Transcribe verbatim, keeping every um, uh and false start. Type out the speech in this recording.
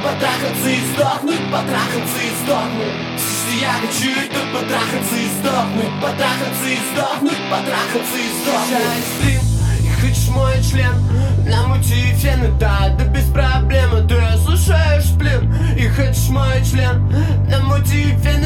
потрахаться и сдохнуть, потрахаться и сдохнуть. Все, что я хочу, это потрахаться и сдохнуть, потрахаться и сдохнуть, потрахаться и сдохнуть. Стрим, и хочешь мой член, намути фен, да, да без проблем. Ты слушаешь сплин, и хочешь мой член, намути фен.